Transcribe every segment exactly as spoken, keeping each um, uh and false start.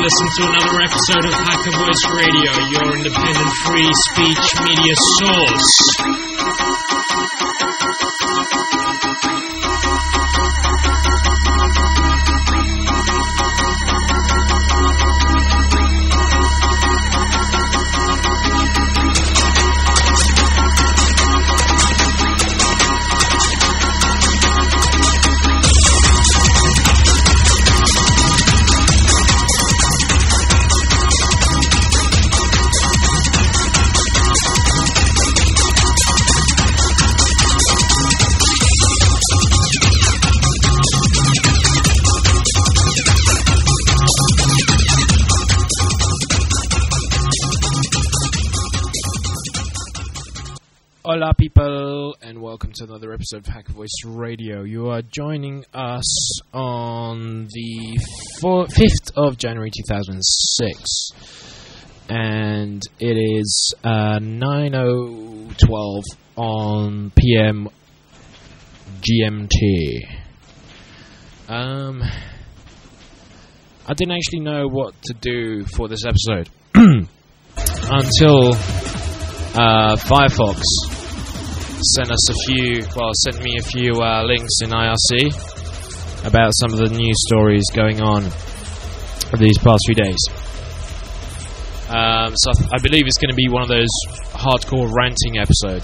listen to another episode of Hacker Voice Radio, your independent free speech media source. Hola people, and welcome to another episode of Hacker Voice Radio. You are joining us on the fifth of January two thousand six, and it is uh, nine oh twelve on P M G M T. Um, I didn't actually know what to do for this episode until uh, Firefox sent us a few, well, sent me a few uh, links in I R C about some of the news stories going on these past few days. Um, so I, th- I believe it's going to be one of those hardcore ranting episodes.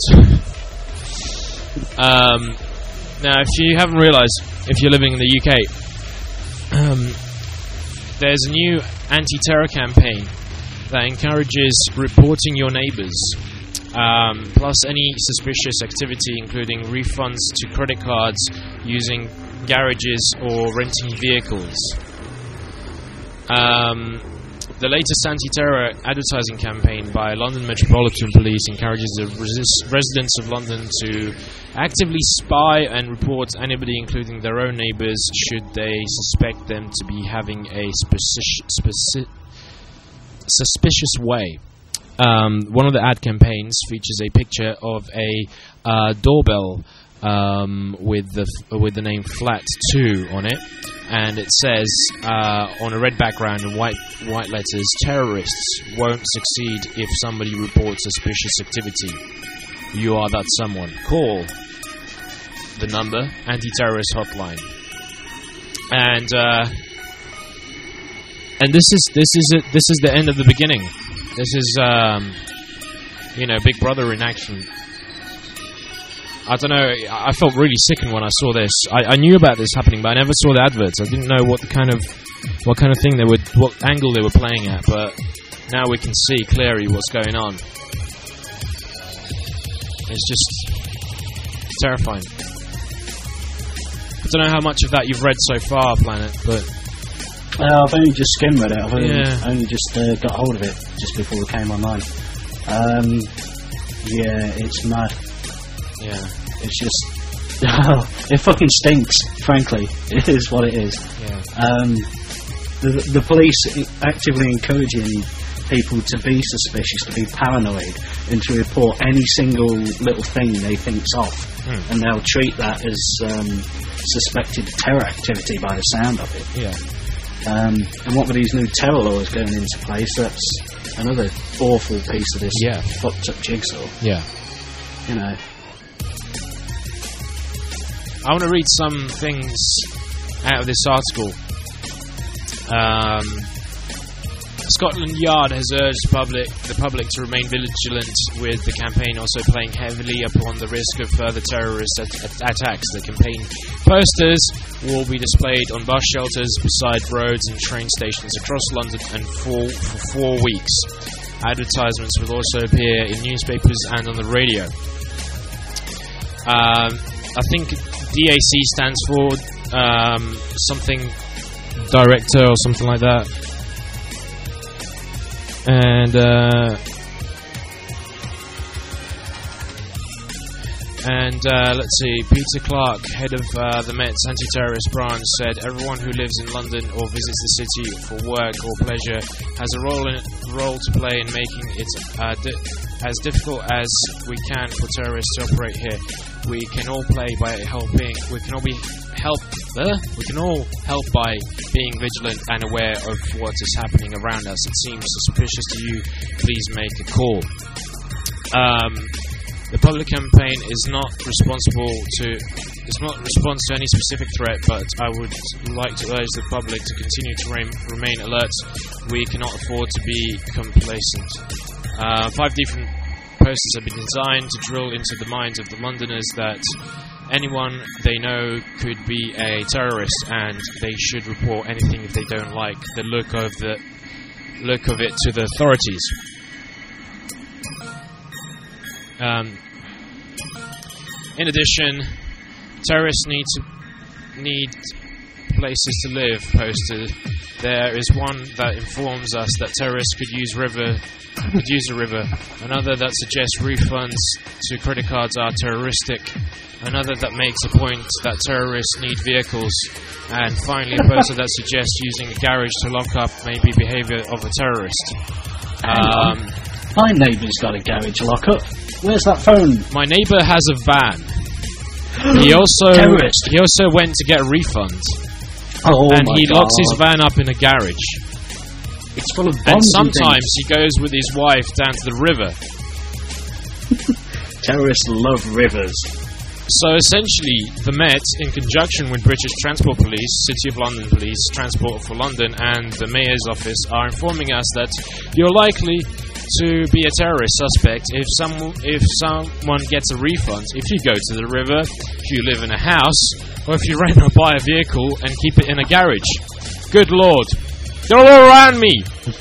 um, now, if you haven't realised, if you're living in the U K, um, there's a new anti-terror campaign that encourages reporting your neighbours. Um, plus any suspicious activity, including refunds to credit cards, using garages or renting vehicles. Um, the latest anti-terror advertising campaign by London Metropolitan Police encourages the res- residents of London to actively spy and report anybody, including their own neighbours, should they suspect them to be having a speci- speci- suspicious way. Um, one of the ad campaigns features a picture of a uh, doorbell um, with the f- with the name Flat Two on it, and it says uh, on a red background in white white letters, "Terrorists won't succeed if somebody reports suspicious activity. You are that someone. Call the number anti-terrorist hotline." And uh, and this is this is it. This is the end of the beginning. This is, um, you know, Big Brother in action. I don't know, I felt really sickened when I saw this. I, I knew about this happening, but I never saw the adverts. I didn't know what the kind of, what kind of thing they would, what angle they were playing at, but now we can see clearly what's going on. It's just terrifying. I don't know how much of that you've read so far, Planet, but... Uh, I've only just skimmed read it. I've only, yeah. only just uh, got hold of it just before we came online. Um, yeah, it's mad. Yeah. It's just... Oh, it fucking stinks, frankly. It is what it is. Yeah. Um, the, the police actively encouraging people to be suspicious, to be paranoid, and to report any single little thing they think's off. Mm. And they'll treat that as um, suspected terror activity by the sound of it. Yeah. Um, and what with these new terror laws going into place, that's another awful piece of this yeah. fucked up jigsaw. Yeah. You know. I want to read some things out of this article. Um, Scotland Yard has urged public, the public to remain vigilant, with the campaign also playing heavily upon the risk of further terrorist at- at- attacks. The campaign posters will be displayed on bus shelters, beside roads and train stations across London and for, for four weeks. Advertisements will also appear in newspapers and on the radio. Um, I think D A C stands for um, something director or something like that. And uh, and uh, let's see, Peter Clark, head of uh, the Met's anti-terrorist branch, said everyone who lives in London or visits the city for work or pleasure has a role in role to play in making it uh, di- as difficult as we can for terrorists to operate here. we can all play by helping. We can all be help. Uh, we can all help by being vigilant and aware of what is happening around us. It seems suspicious to you. Please make a call. Um, the public campaign is not responsible to. It's not response to any specific threat, but I would like to urge the public to continue to remain, remain alert. We cannot afford to be complacent. Uh, five different posters have been designed to drill into the minds of the Londoners that anyone they know could be a terrorist, and they should report anything if they don't like the look of the look of it to the authorities. Um, in addition, terrorists need to need places to live posted. There is one that informs us that terrorists could use river could use a river. Another that suggests refunds to credit cards are terroristic. Another that makes a point that terrorists need vehicles. And finally, a poster that suggests using a garage to lock up may be behaviour of a terrorist. Um, My neighbour's got a garage lock-up. Where's that phone? My neighbour has a van. He also Terrorist. he also went to get a refund, Oh and my he God. locks his van up in a garage. It's full of And bombs sometimes and he goes with his wife down to the river. things. Terrorists love rivers. So essentially, the Met, in conjunction with British Transport Police, City of London Police, Transport for London, and the Mayor's Office, are informing us that you're likely to be a terrorist suspect if some if someone gets a refund, if you go to the river, if you live in a house, or if you rent or buy a vehicle and keep it in a garage. Good Lord. They're all around me!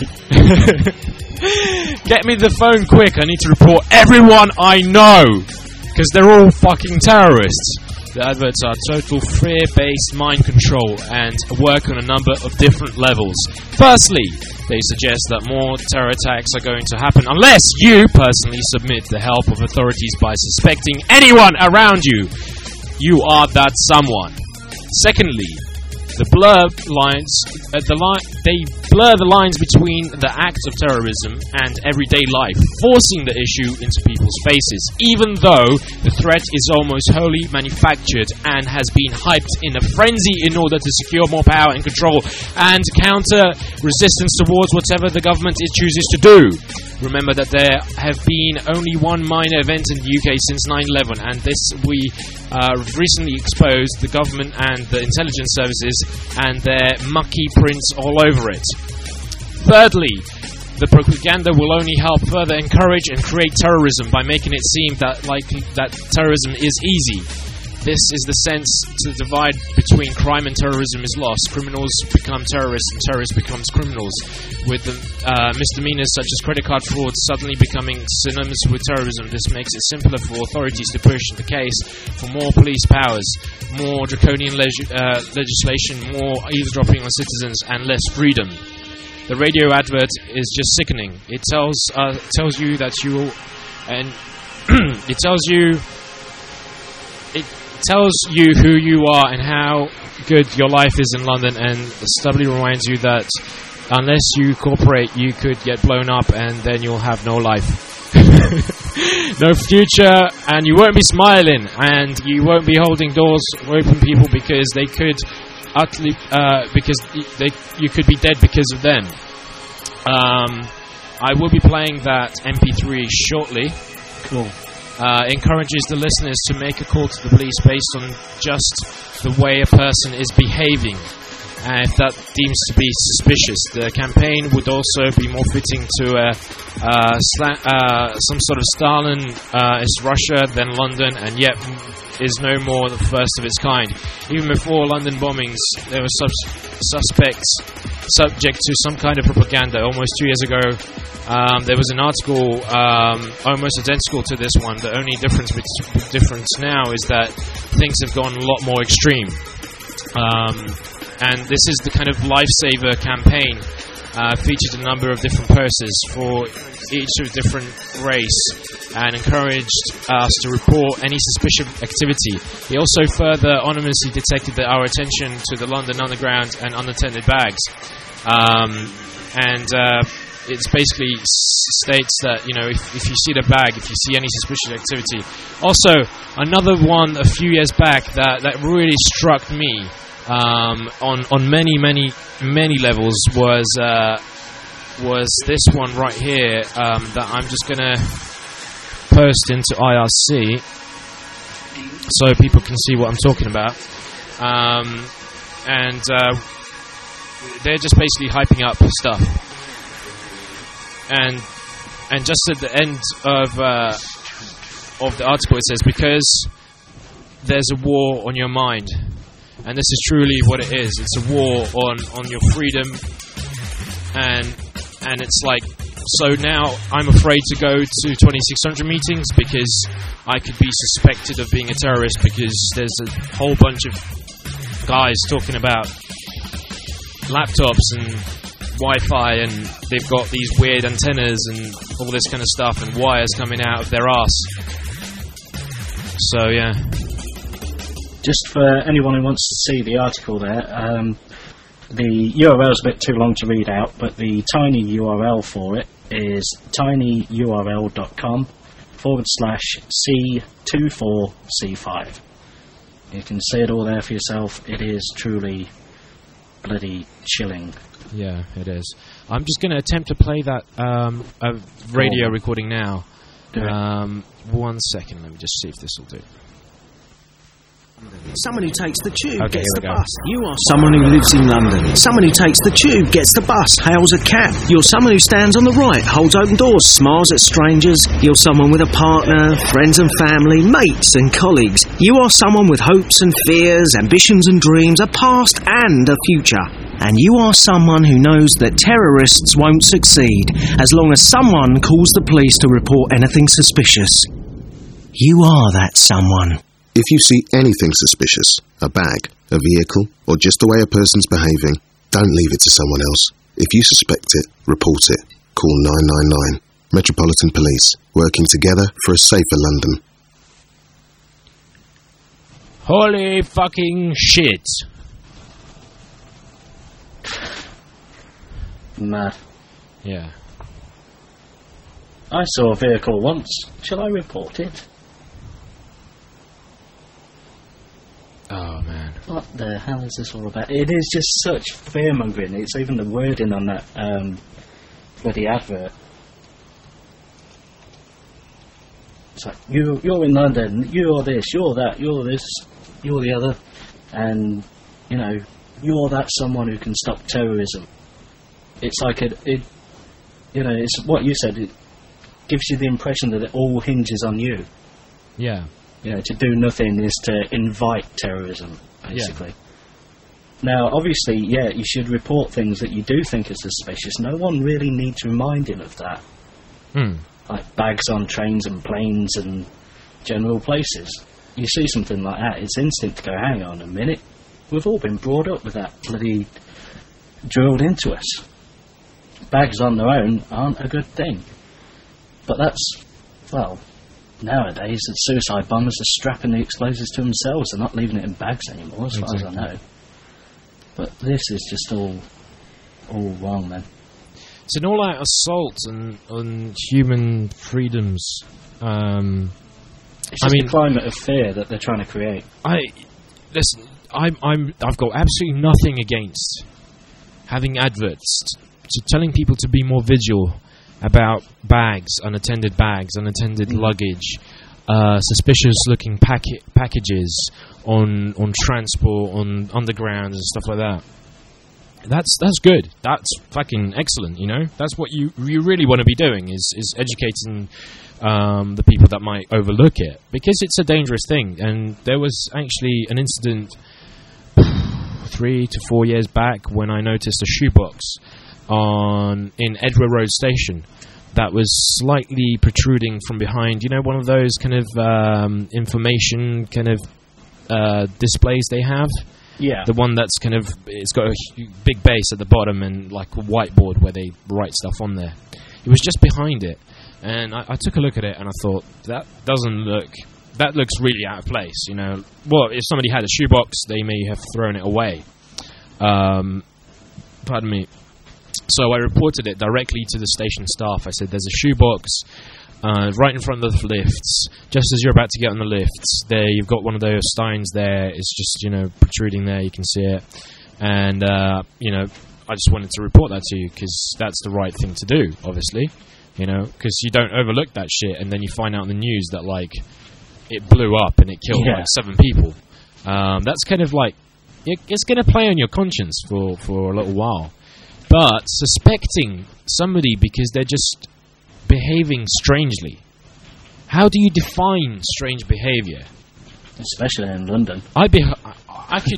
Get me the phone quick, I need to report everyone I know! Because they're all fucking terrorists. The adverts are total fear-based mind control and work on a number of different levels. Firstly, they suggest that more terror attacks are going to happen unless you personally submit the help of authorities by suspecting anyone around you. You are that someone. Secondly, the blur lines, uh, the li- they blur the lines between the act of terrorism and everyday life, forcing the issue into people's faces, even though the threat is almost wholly manufactured and has been hyped in a frenzy in order to secure more power and control and counter resistance towards whatever the government it chooses to do. Remember that there have been only one minor event in the U K since nine eleven, and this we uh, recently exposed the government and the intelligence services and their mucky prints all over it. Thirdly, the propaganda will only help further encourage and create terrorism by making it seem that like that terrorism is easy. This is the sense to the divide between crime and terrorism is lost. Criminals become terrorists and terrorists becomes criminals, with the uh, misdemeanors such as credit card fraud suddenly becoming synonymous with terrorism. This makes it simpler for authorities to push the case for more police powers, more draconian leg- uh, legislation, more eavesdropping on citizens, and less freedom. The radio advert is just sickening. It tells uh, tells you that you and it tells you it tells you who you are and how good your life is in London, and stubbornly reminds you that unless you cooperate, you could get blown up, and then you'll have no life, no future, and you won't be smiling, and you won't be holding doors open people because they could utterly uh, because they you could be dead because of them. Um, I will be playing that M P three shortly. Cool. Uh, encourages the listeners to make a call to the police based on just the way a person is behaving, and if that deems to be suspicious. The campaign would also be more fitting to a, uh, sla- uh, some sort of Stalin uh, is Russia than London, and yet is no more the first of its kind. Even before London bombings, there were sub- suspects subject to some kind of propaganda. Almost two years ago, Um, there was an article um, almost identical to this one. The only difference bet- difference now is that things have gone a lot more extreme. Um, and this is the kind of lifesaver campaign. Uh, featured a number of different posters for each of different race and encouraged us to report any suspicious activity. He also further anonymously detected that our attention to the London Underground and unattended bags. Um, and... Uh, it's basically s- states that, you know, if, if you see the bag, if you see any suspicious activity. Also, another one a few years back that, that really struck me um, on on many many many levels was uh, was this one right here um, that I'm just gonna post into I R C so people can see what I'm talking about. Um, and uh, they're just basically hyping up stuff. And and just at the end of uh, of the article, it says, because there's a war on your mind. And this is truly what it is. It's a war on, on your freedom. And and it's like, so now I'm afraid to go to twenty-six hundred meetings because I could be suspected of being a terrorist, because there's a whole bunch of guys talking about laptops and Wi-Fi, and they've got these weird antennas and all this kind of stuff, and wires coming out of their arse. So yeah. Just for anyone who wants to see the article there, um, the U R L's a bit too long to read out, but the tiny U R L for it is tinyurl.com forward slash C two four C five. You can see it all there for yourself. It is truly bloody chilling. Yeah, it is. I'm just going to attempt to play that um, a radio oh. recording now. Um, one second, let me just see if this will do. Someone who takes the tube okay, gets the go. bus. You are someone who lives in London. Someone who takes the tube gets the bus, hails a cab. You're someone who stands on the right, holds open doors, smiles at strangers. You're someone with a partner, friends and family, mates and colleagues. You are someone with hopes and fears, ambitions and dreams, a past and a future. And you are someone who knows that terrorists won't succeed as long as someone calls the police to report anything suspicious. You are that someone. If you see anything suspicious, a bag, a vehicle, or just the way a person's behaving, don't leave it to someone else. If you suspect it, report it. Call nine nine nine. Metropolitan Police, working together for a safer London. Holy fucking shit. Mad. Yeah. I saw a vehicle once. Shall I report it? Oh man. What the hell is this all about? It is just such fear-mongering. It's even the wording on that um, bloody advert. It's like, you, you're in London, you're this, you're that, you're this, you're the other, and, you know, you're that someone who can stop terrorism. It's like, it, it you know, it's what you said, it gives you the impression that it all hinges on you. Yeah. You know, to do nothing is to invite terrorism, basically. Yeah. Now, obviously, yeah, you should report things that you do think are suspicious. No one really needs reminding of that. Hmm. Like bags on trains and planes and general places. You see something like that, it's instinct to go, hang on a minute. We've all been brought up with that bloody drilled into us. Bags on their own aren't a good thing. But that's, well... Nowadays, the suicide bombers are strapping the explosives to themselves. They're not leaving it in bags anymore, as exactly. far as I know. But this is just all, all wrong, man. It's an all-out assault on, on human freedoms. Um, it's just I mean, the climate of fear that they're trying to create. I listen. I'm. I'm. I've got absolutely nothing against having adverts t- to telling people to be more vigilant about bags, unattended bags, unattended mm. luggage, uh, suspicious-looking packet packages on on transport, on underground and stuff like that. That's that's good. That's fucking excellent. You know, that's what you you really want to be doing is is educating um, the people that might overlook it, because it's a dangerous thing. And there was actually an incident three to four years back when I noticed a shoebox on in Edgware Road Station that was slightly protruding from behind. You know, one of those kind of um, information kind of uh, displays they have. Yeah. The one that's kind of, it's got a hu- big base at the bottom and like a whiteboard where they write stuff on there. It was just behind it, and I, I took a look at it and I thought, that doesn't look, that looks really out of place. You know, well, if somebody had a shoebox, they may have thrown it away. Um, pardon me. So I reported it directly to the station staff. I said, there's a shoebox uh, right in front of the lifts. Just as you're about to get on the lifts, there you've got one of those steins there. It's just, you know, protruding there. You can see it. And, uh, you know, I just wanted to report that to you because that's the right thing to do, obviously. You know, because you don't overlook that shit and then you find out in the news that, like, it blew up and it killed, yeah. like, seven people. Um, that's kind of like, it, it's going to play on your conscience for, for a little while. But suspecting somebody because they're just behaving strangely. How do you define strange behaviour? Especially in London. I, beha- I, I could...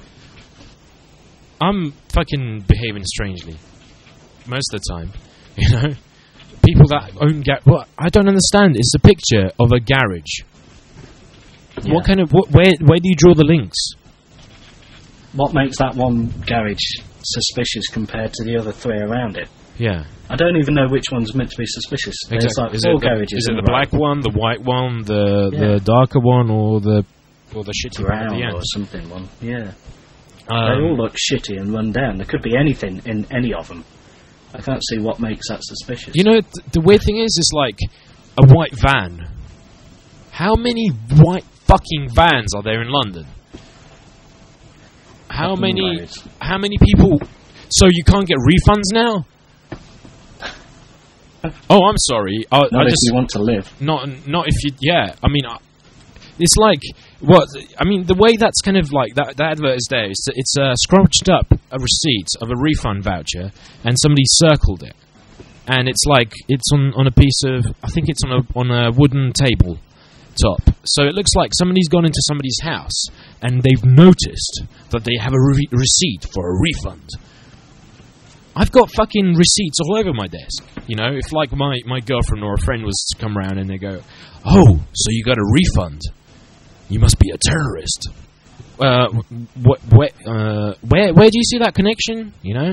I'm fucking behaving strangely. Most of the time. You know? People that own... Ga- well, I don't understand. It's a picture of a garage. Yeah. What kind of... What, where, where do you draw the links? What makes that one garage suspicious compared to the other three around it? Yeah. I don't even know which one's meant to be suspicious. There's Exactly. like Is four it the, garages. is it in the a row. black one, the white one, the Yeah. the darker one, or the or the shitty one at Brown the end? or something one? Yeah. Um, They all look shitty and run down. There could be anything in any of them. I can't see what makes that suspicious. You know, th- the weird thing is, it's like a white van. How many white fucking vans are there in London? How Fucking many? loads. How many people? So you can't get refunds now? Oh, I'm sorry. I, Not I if just you want to live. not not if you. Yeah, I mean, I, it's like what I mean. The way that's kind of like that. That advert is there. It's it's uh, scrunched up a receipt of a refund voucher, and somebody circled it, and it's like it's on, on a piece of. I think it's on a on a wooden table top. So it looks like somebody's gone into somebody's house, and they've noticed that they have a re- receipt for a refund. I've got fucking receipts all over my desk. You know, if like my, my girlfriend or a friend was to come around and they go, "Oh, so you got a refund? You must be a terrorist." Uh, what, where, uh, where, where do you see that connection? You know?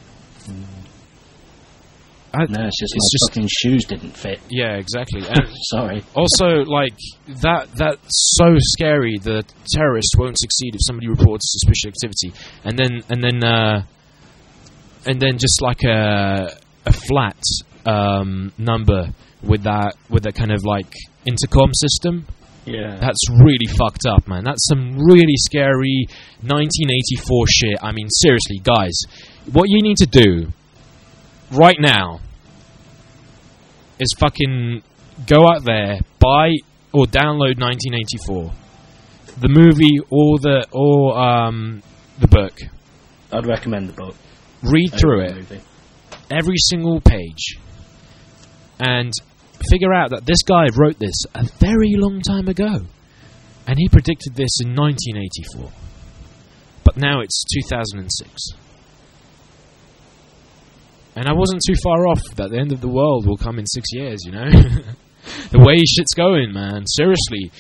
I, No, it's just it's my just- fucking shoes didn't fit. yeah, exactly. And Sorry. also, like that that's so scary. The terrorist won't succeed if somebody reports suspicious activity, and then and then. Uh, And then just like a a flat um, number with that with that kind of like intercom system. Yeah. That's really fucked up, man. That's some really scary nineteen eighty-four shit. I mean, seriously, guys, what you need to do right now is fucking go out there, buy or download nineteen eighty-four, the movie or the or um, the book. I'd recommend the book. Read through it, Movie. every single page, and figure out that this guy wrote this a very long time ago, and he predicted this in nineteen eighty-four. But now it's two thousand six. And I wasn't too far off that the end of the world will come in six years, you know? The way shit's going, man. Seriously.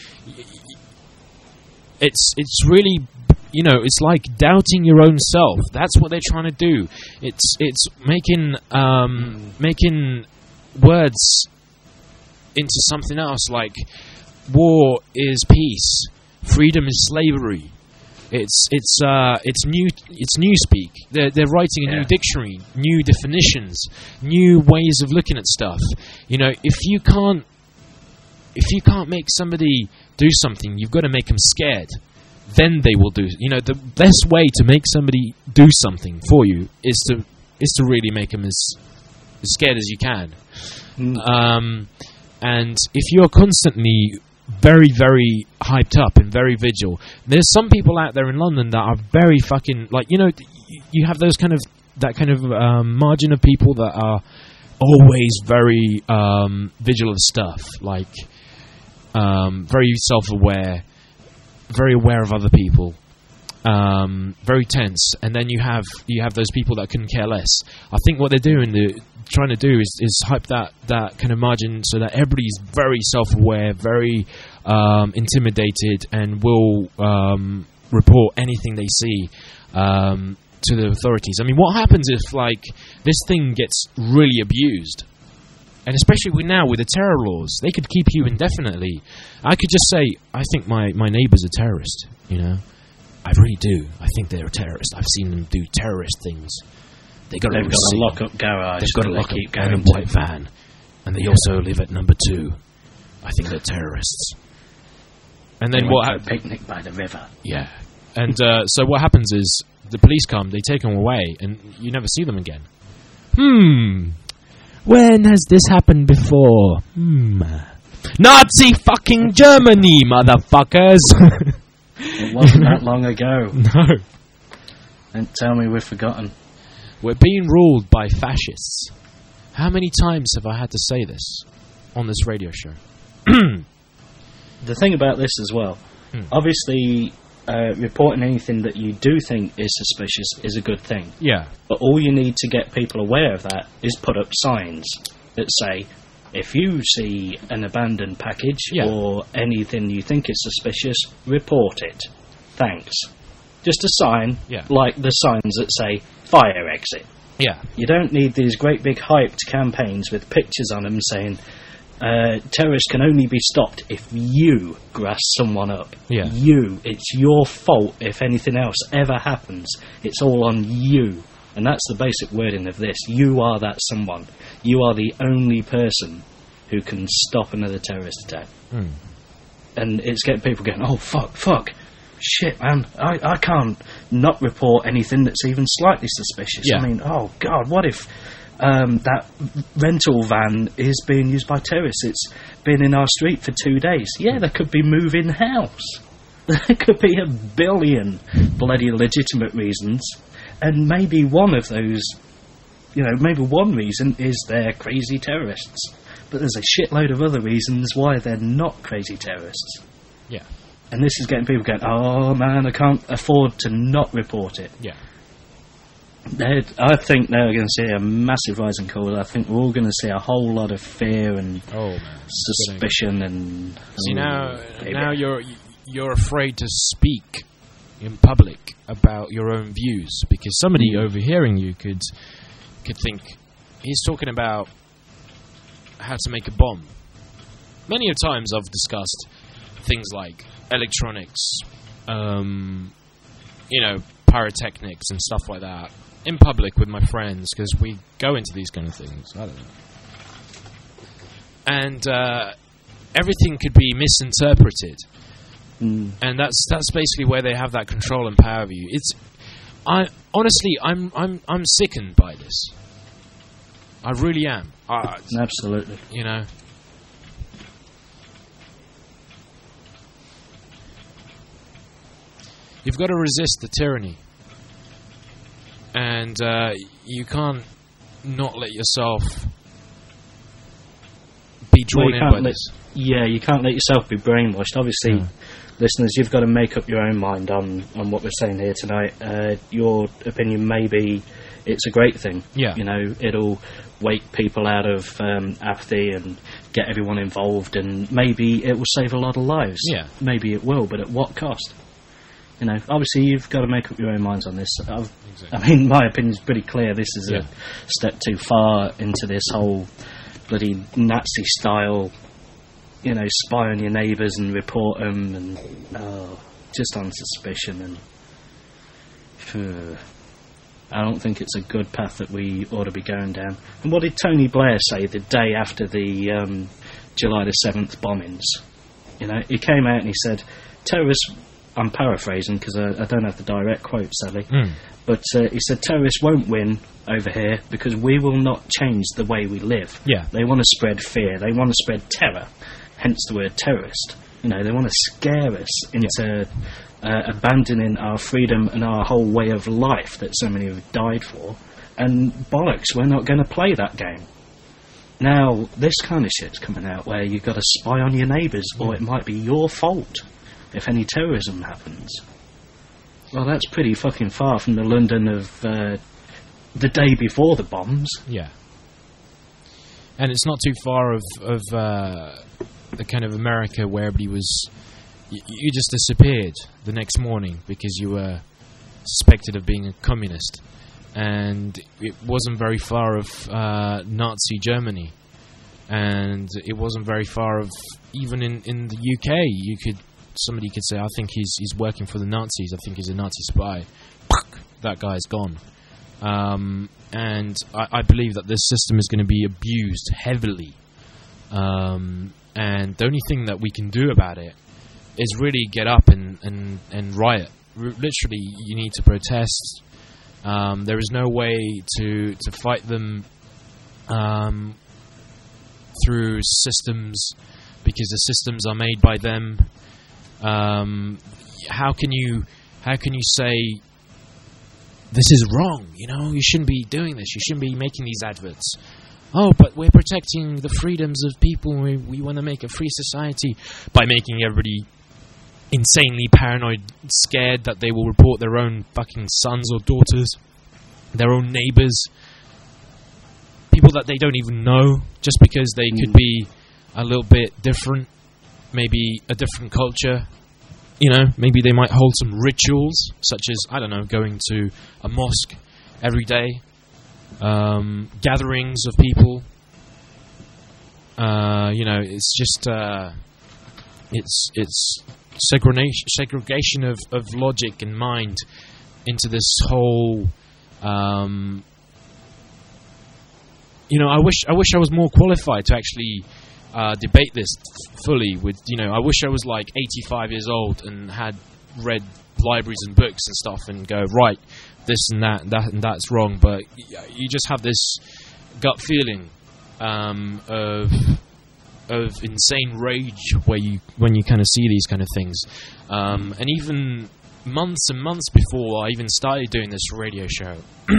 It's it's really... You know, it's like doubting your own self. That's what they're trying to do. It's it's making um, making words into something else. Like war is peace, freedom is slavery. It's it's uh, it's new it's newspeak. They're they're writing a Yeah. new dictionary, new definitions, new ways of looking at stuff. You know, if you can't if you can't make somebody do something, you've got to make them scared. Then they will do. You know, the best way to make somebody do something for you is to is to really make them as, as scared as you can. Mm. Um, and if you're constantly very, very hyped up and very vigil, there's some people out there in London that are very fucking like you know. You, you have those kind of that kind of um, margin of people that are always very um, vigilant of stuff, like um, very self-aware. Very aware of other people, um, very tense, and then you have you have those people that couldn't care less. I think what they're doing, they're trying to do, is, is hype that, that kind of margin so that everybody's very self-aware, very um, intimidated, and will um, report anything they see um, to the authorities. I mean, what happens if like this thing gets really abused? And especially with now with the terror laws, they could keep you indefinitely. I could just say, I think my, my neighbour's a terrorist, you know. I really do. I think they're a terrorist. I've seen them do terrorist things. They got They've a got a receipt. lock-up garage. They've got a that lock they keep up and a going to. white van, and they also live at number two. I think they're terrorists. And then They what? went for Ha- a picnic by the river. yeah, and uh, so what happens is the police come, they take them away, and you never see them again. Hmm. When has this happened before? Hmm. Nazi fucking Germany, motherfuckers! It wasn't that long ago. No. And tell me we've forgotten. We're being ruled by fascists. How many times have I had to say this on this radio show? The thing about this as well, Hmm. obviously, uh, reporting anything that you do think is suspicious is a good thing. Yeah. But all you need to get people aware of that is put up signs that say, if you see an abandoned package Yeah. or anything you think is suspicious, report it. Thanks. Just a sign, Yeah. like the signs that say, fire exit. Yeah. You don't need these great big hyped campaigns with pictures on them saying, uh, terrorists can only be stopped if you grass someone up. Yeah. You. It's your fault if anything else ever happens. It's all on you. And that's the basic wording of this. You are that someone. You are the only person who can stop another terrorist attack. Hmm. And it's getting people going, oh, fuck, fuck. Shit, man, I, I can't not report anything that's even slightly suspicious. Yeah. I mean, oh, God, what if um, that rental van is being used by terrorists? It's been in our street for two days. Yeah, there could be moving house. There could be a billion bloody legitimate reasons. And maybe one of those, you know, maybe one reason is they're crazy terrorists. But there's a shitload of other reasons why they're not crazy terrorists. Yeah. And this is getting people going, oh man, I can't afford to not report it. Yeah. They're, I think they're going to see a massive rise in call. I think we're all going to see a whole lot of fear and Oh man. suspicion and... See oh, now, baby. now you're you're afraid to speak in public about your own views because somebody overhearing you could could think he's talking about how to make a bomb. Many of times I've discussed things like electronics, um, you know, pyrotechnics and stuff like that in public with my friends because we go into these kind of things. I don't know. And uh, everything could be misinterpreted. Mm. And that's that's basically where they have that control and power of you. It's, I honestly, I'm I'm I'm sickened by this. I really am. Uh, Absolutely. you know, you've got to resist the tyranny, and uh, you can't not let yourself be drawn Well, you in can't by let- this. Yeah, you can't let yourself be brainwashed. Obviously, Yeah. listeners, you've got to make up your own mind on, on what we're saying here tonight. Uh, your opinion may be it's a great thing. Yeah. You know, it'll wake people out of um, apathy and get everyone involved, and maybe it will save a lot of lives. Yeah. Maybe it will, but at what cost? You know, obviously you've got to make up your own minds on this. I've, Exactly. I mean, my opinion's pretty clear. This is Yeah. a step too far into this whole bloody Nazi style, you know, spy on your neighbours and report them, and oh, just on suspicion. And phew, I don't think it's a good path that we ought to be going down. And what did Tony Blair say the day after the um, July the seventh bombings? You know, he came out and he said, terrorists, I'm paraphrasing because I, I don't have the direct quote, sadly, Mm. but uh, he said terrorists won't win over here because we will not change the way we live. Yeah. They want to spread fear. They want to spread terror, hence the word terrorist. You know, they want to scare us into uh, abandoning our freedom and our whole way of life that so many have died for. And bollocks, we're not going to play that game. Now, this kind of shit's coming out where you've got to spy on your neighbours, or it might be your fault if any terrorism happens. Well, that's pretty fucking far from the London of uh, the day before the bombs. Yeah. And it's not too far of of uh, the kind of America where everybody was... Y- you just disappeared the next morning because you were suspected of being a communist. And it wasn't very far of uh, Nazi Germany. And it wasn't very far of... Even in, in the U K, you could... Somebody could say, I think he's he's working for the Nazis. I think he's a Nazi spy. That guy's gone. Um, and I, I believe that this system is going to be abused heavily. Um, and the only thing that we can do about it is really get up and, and, and riot. R- literally, you need to protest. Um, there is no way to, to fight them um, through systems, because the systems are made by them. Um, how can you how can you say this is wrong? You know, you shouldn't be doing this. You shouldn't be making these adverts. Oh, but we're protecting the freedoms of people. We, we want to make a free society by making everybody insanely paranoid, scared that they will report their own fucking sons or daughters, their own neighbors, people that they don't even know, just because they mm. could be a little bit different, maybe a different culture. You know, maybe they might hold some rituals, such as, I don't know, going to a mosque every day, um, gatherings of people. Uh, you know, it's just, uh, it's it's segregation, segregation of, of logic and mind into this whole. Um, you know, I wish I wish I was more qualified to actually uh, debate this fully. With you know, I wish I was like eighty-five years old and had read libraries and books and stuff, and go right, this and that, and that and that's wrong. But you just have this gut feeling um, of. of insane rage where you when you kind of see these kind of things, um, and even months and months before I even started doing this radio show,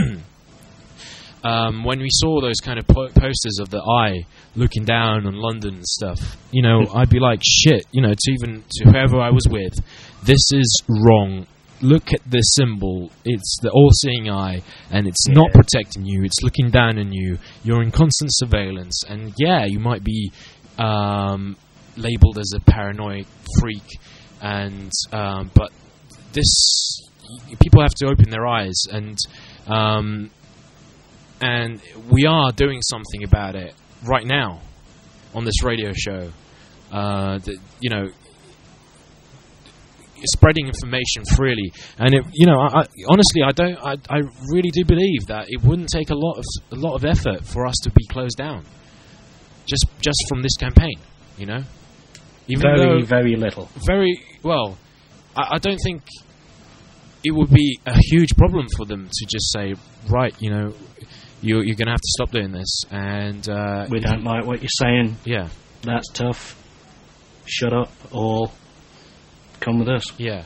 um, when we saw those kind of po- posters of the eye looking down on London and stuff, you know, I'd be like, shit, you know, to even to whoever I was with, this is wrong. Look at this symbol. It's the all-seeing eye, and it's yeah. not protecting you. It's looking down on you. You're in constant surveillance, and yeah, you might be Um, labeled as a paranoid freak, and um, but this people have to open their eyes, and um, and we are doing something about it right now on this radio show. Uh, that, you know, spreading information freely, and it, you know, I, I, honestly, I don't, I, I really do believe that it wouldn't take a lot of a lot of effort for us to be closed down. Just, just from this campaign, you know. Even very, though, very little. Very well. I, I don't think it would be a huge problem for them to just say, right, you know, you, you're going to have to stop doing this, and uh, we don't like what you're saying. Yeah, that's tough. Shut up, or come with us. Yeah.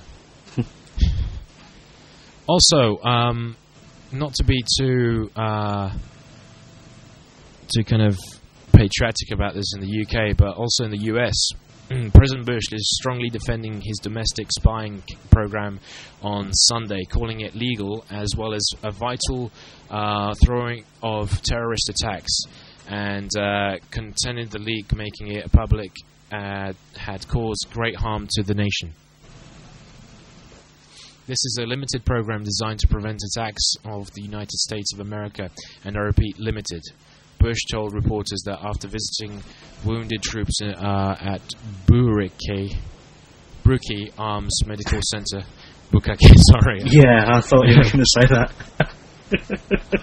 Also, um, not to be too, uh, too kind of patriotic about this in the U K, but also in the U S, President Bush is strongly defending his domestic spying program on Sunday, calling it legal as well as a vital uh, throwing of terrorist attacks, and uh, contended the leak making it public uh, had caused great harm to the nation. This is a limited program designed to prevent attacks of the United States of America, and I repeat, limited. Bush told reporters that after visiting wounded troops uh, at Buraki, Buraki Arms Medical Center, Bukake, sorry. Yeah, I thought you were going to say that.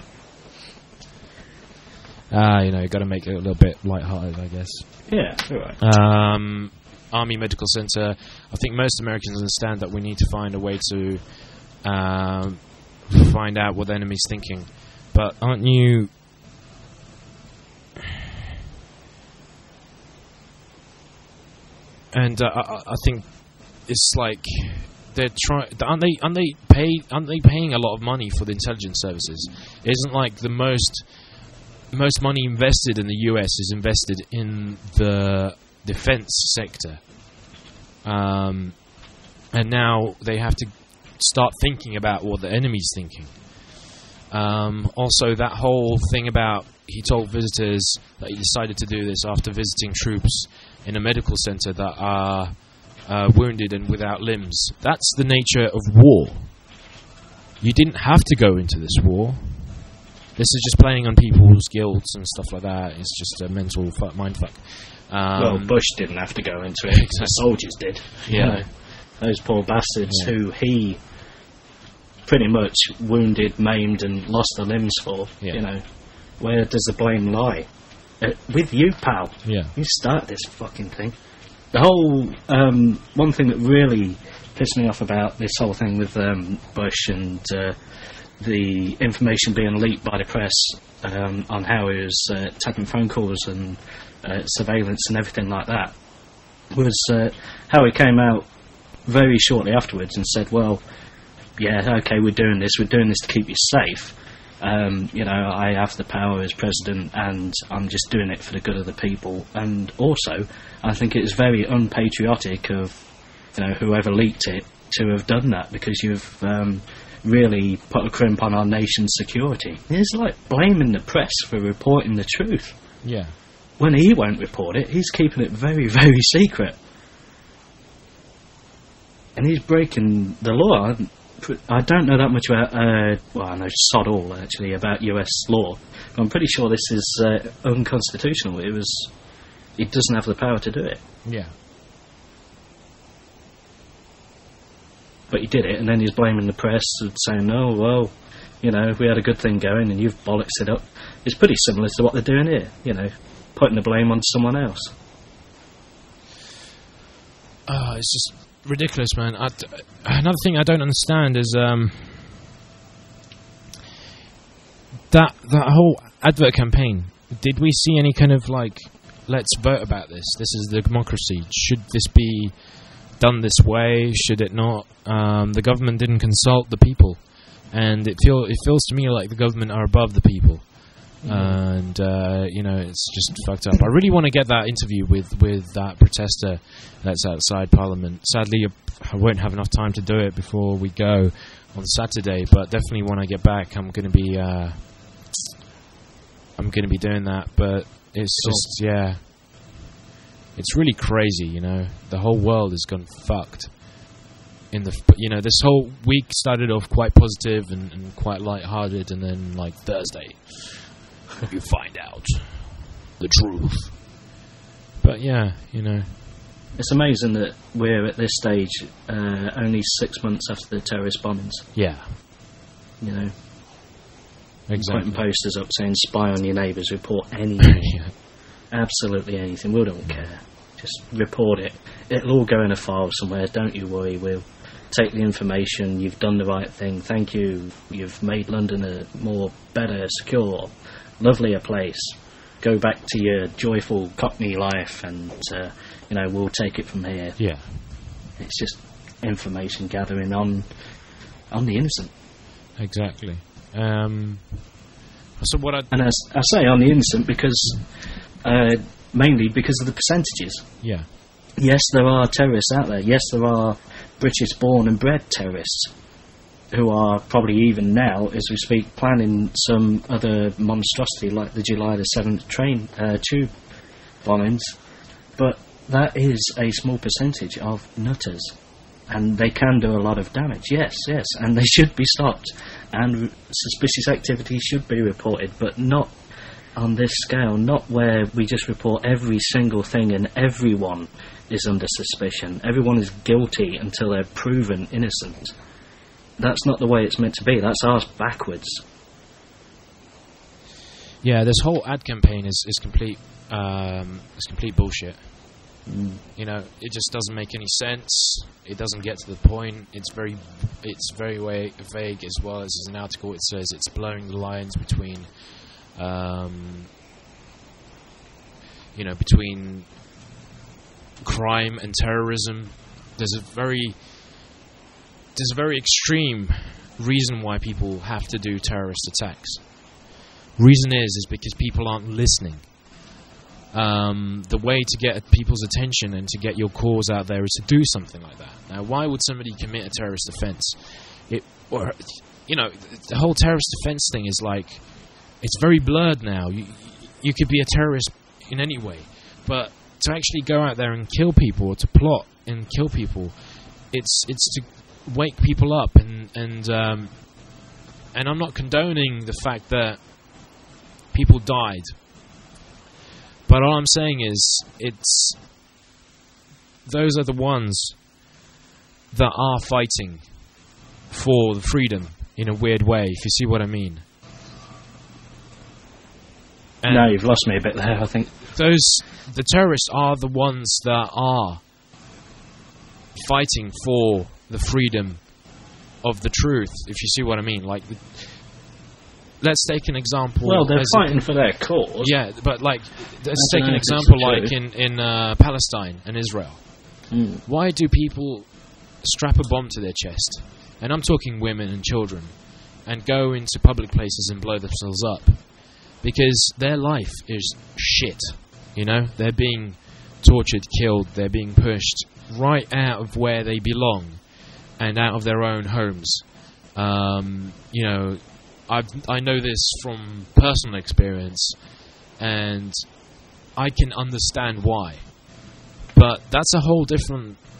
Ah, uh, you know, got to make it a little bit lighthearted, I guess. Yeah, all right. Um, Army Medical Center. I think most Americans understand that we need to find a way to um, find out what the enemy's thinking. But aren't you... And uh, I, I think it's like they're trying. Aren't they? Aren't they pay? Aren't they paying a lot of money for the intelligence services? Isn't like the most most money invested in the U S is invested in the defense sector, um, and now they have to start thinking about what the enemy's thinking. Um, also, that whole thing about he told visitors that he decided to do this after visiting troops in a medical center that are uh, wounded and without limbs. That's the nature of war. You didn't have to go into this war. This is just playing on people's guilt and stuff like that. It's just a mental fuck, mindfuck. Um, well, Bush didn't have to go into it. Exactly. The soldiers did. Yeah. You know, those poor bastards yeah. who he pretty much wounded, maimed, and lost their limbs for. Yeah. You know, where does the blame lie? Uh, with you, pal. Yeah. You start this fucking thing. The whole um, one thing that really pissed me off about this whole thing with um, Bush and uh, the information being leaked by the press um, on how he was uh, taking phone calls and uh, surveillance and everything like that was uh, how he came out very shortly afterwards and said, well, yeah, okay, we're doing this, we're doing this to keep you safe. Um, you know, I have the power as president and I'm just doing it for the good of the people. And also, I think it is very unpatriotic of, you know, whoever leaked it to have done that, because you've um, really put a crimp on our nation's security. It's like blaming the press for reporting the truth. Yeah. When he won't report it, he's keeping it very, very secret. And he's breaking the law. I don't know that much about, uh, well, I know sod all, actually, about U S law. But I'm pretty sure this is uh, unconstitutional. It was, he doesn't have the power to do it. Yeah. But he did it, and then he's blaming the press and saying, oh, well, you know, we had a good thing going and you've bollocks it up. It's pretty similar to what they're doing here, you know, putting the blame on someone else. Oh, it's just ridiculous, man. I d- another thing I don't understand is um, that that whole advert campaign. Did we see any kind of like, let's vote about this? This is the democracy. Should this be done this way? Should it not? Um, the government didn't consult the people, and it feel it feels to me like the government are above the people. Mm-hmm. And uh, you know, it's just fucked up. I really want to get that interview with, with that protester that's outside Parliament. Sadly, I won't have enough time to do it before we go on Saturday. But definitely, when I get back, I'm going to be uh, I'm going to be doing that. But it's Cool. just yeah, it's really crazy. You know, the whole world has gone fucked. In the you know, this whole week started off quite positive and, and quite lighthearted, and then like Thursday, you find out the truth. But yeah, you know, It's amazing that we're at this stage uh, only six months after the terrorist bombings. yeah, You know, exactly. putting posters up saying spy on your neighbours, report anything. Yeah. Absolutely anything. We don't care. Just report it. It'll all go in a file somewhere. Don't you worry. We'll take the information. You've done the right thing. Thank you. You've made London a more better, secure, lovelier place. Go back to your joyful Cockney life, and uh, you know, we'll take it from here. Yeah, It's just information gathering on on the innocent. exactly. Um, so what I And I, s- I say on the innocent because uh, mainly because of the percentages. yeah Yes, there are terrorists out there. Yes, there are British-born and bred terrorists who are probably even now, as we speak, planning some other monstrosity like the July the seventh train uh, tube bombings. But that is a small percentage of nutters, and they can do a lot of damage. Yes, yes, and they should be stopped, and r- suspicious activity should be reported, but not on this scale, not where we just report every single thing and everyone is under suspicion. Everyone is guilty until they're proven innocent. That's not the way it's meant to be. That's ours backwards. yeah. This whole ad campaign is is complete um, is complete bullshit. Mm. You know, it just doesn't make any sense. It doesn't get to the point. It's very it's very wa- vague as well. As an article, it says it's blurring the lines between. Um, you know, between crime and terrorism. There's a very there's a very extreme reason why people have to do terrorist attacks. Reason is is because people aren't listening. Um, the way to get people's attention and to get your cause out there is to do something like that. Now, why would somebody commit a terrorist offence? It, or you know, the whole terrorist offence thing is like, it's very blurred now. You you could be a terrorist in any way, but to actually go out there and kill people, or to plot and kill people, it's it's to wake people up, and and um, and I'm not condoning the fact that people died, but all I'm saying is it's those are the ones that are fighting for the freedom in a weird way, if you see what I mean. And no, you've lost me a bit there, I think. Those, the terrorists are the ones that are fighting for the freedom of the truth, if you see what I mean. Like, the, let's take an example. Well, they're fighting a, for their cause. Yeah, but like, let's I take an know, example it's like in, in uh, Palestine and Israel. Mm. Why do people strap a bomb to their chest, and I'm talking women and children, and go into public places and blow themselves up? Because their life is shit, you know? They're being tortured, killed, they're being pushed right out of where they belong and out of their own homes. Um, you know, I've, I know this from personal experience, and I can understand why. But that's a whole different